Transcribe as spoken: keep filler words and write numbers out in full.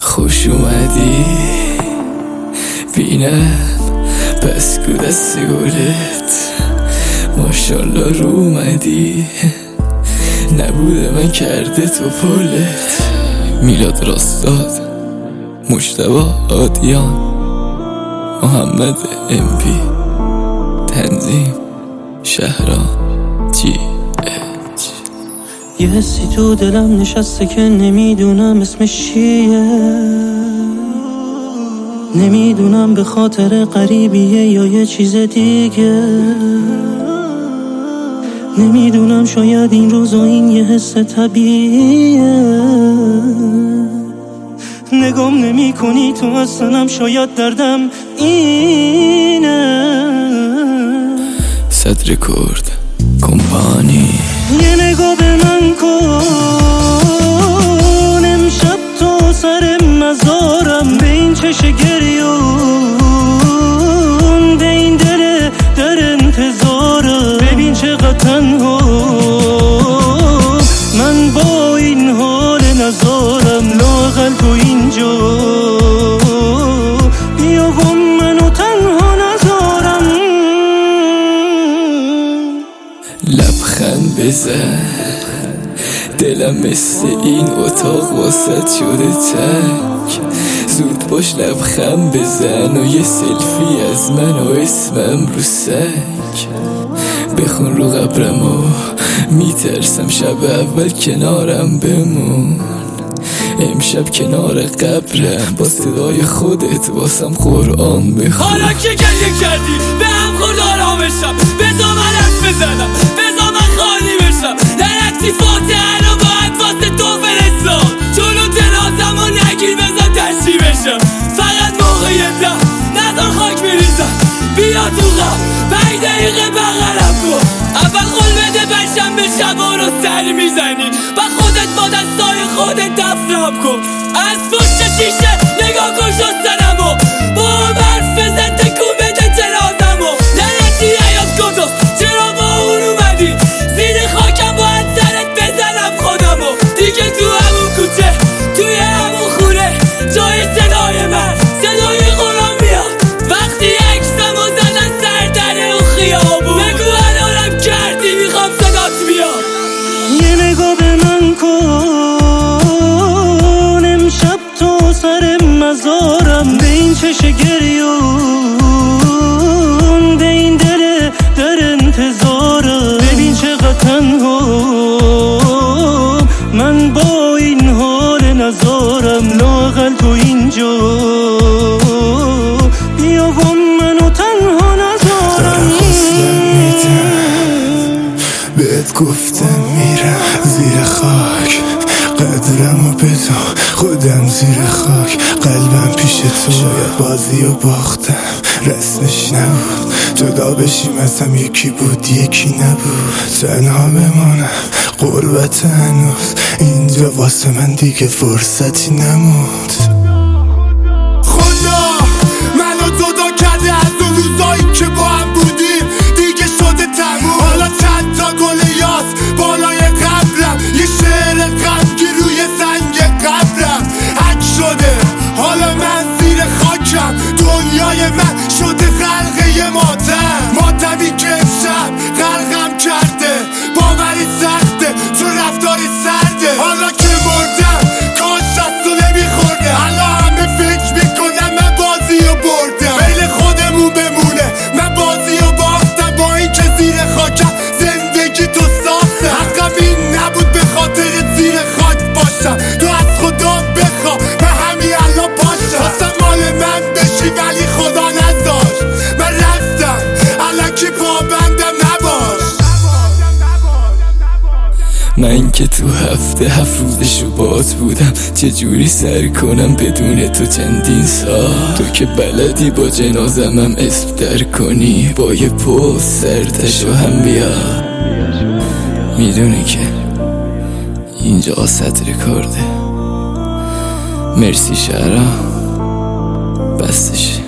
خوش اومدی بینم پس کو دست گلت ماشالله رو اومدی نبوده من کرده تو پلت. میلاد راستاد، مجتبی آدیان، محمد ام پی، تنظیم شهران جی اچ. یه حسی تو دلم نشسته که نمیدونم اسمش چیه، نمیدونم به خاطر قریبیه یا یه چیز دیگه، نمیدونم شاید این روزا این یه حس طبیعیه. نگام نمی کنی تو اصلم شاید دردم اینه. صد رکورد کمپانی. یه نگاه به من کن امشب تو سر مزارم، به این چش گریون، به این دل در انتظارم. ببین چقدر تنها من با این حال نزارم، لااقل تو اینجا بیا و منو تنها نزارم. لبخند بزن، دلم مثل این اتاق واسط شده تنگ. زود باش لبخند بزن و یه سلفی از من و اسمم رو سنگ. بخون رو قبرم و میترسم شب اول کنارم بمون. امشب کنار قبرم با صدای خودت واسم قرآن بخون. حالا که گریه کردی به هم خورد آرامشم، بذار من حرف بزنم، بذار من خالی بشم. درکتی فاتحه رو باید واسه تو فرستاد، جلو درازم و نگیر بذار تشریح بشم. فقط موقعیتم نذار خاک بریزم، بیا تو غم پنج دقیقه بغلم کن. اول خول بده بشم به شبا رو سری میزنی و خودت با دستای خودت دفنم کن. از پشت شیشه نگاه کن شستنمو، با هم حرف بزن تکون بده ترازمو. لعنتی حیات کجاست چرا با اون اومدی؟ زیر خاکم باید سرت بزنم خودمو. دیگه تو همون کوچه توی همون خونه جای صدای من صدای قرآن میاد. وقتی عکسمو زدن سر در اون خیابون، بگو الانم کردی میخوام صدات بیاد. یه نگاه به من کن امشب تو سر مزارم، به این چش گریون، به این دل در انتظارم. ببین چقدر تنها من با این حال نزارم، لااقل تو اینجا بیا و منو تنها نزارم. بهت گفتم میرم زیر خاک، قدرمو بدون خودم زیر خاک. قلبم پیش تو شاید بازی و باختم، رسمش نبود جدا بشیم از هم، یکی بود یکی نبود. تنها بمانم غربت هنوز اینجا واسه من دیگه فرصتی نمود. خدا منو جدا کرده از اون روزایی که با هم بودیم، دیگه شده تموم. حالا چند تا گل یاس بالای قبرم، یه شعر غمگین روی سنگ قبرم حک شده. حالا من زیر خاکم، دنیای من شده غرقه ماتم. ماتمی که امشب غرقم کرده، باوری سخته چون رفتاری سرده. حالا که مردم کاش از تو نمیخورده، حالا همه فکر میکنم من بازی رو بردم. بین خودمون بمونه من بازی رو باختم، با این که زیر خاکم زندگی تو ساختم. حقم این نبود به خاطر زیر خاک باشم، تو از خدا بخوا من همین الان پاشم. خواستم مال من بشی ولی خدا نذاشت، من رفتم الکی پابندم نباش. من که تو هفته هفت روزشو بات بودم، چجوری سر کنم بدون تو چندین سال. تو که بلدی با جنازمم اسم در کنی، با یه پوست سرتشو هم بیا. میدونی که اینجا صد رکورده. مرسی شهرام، بستش.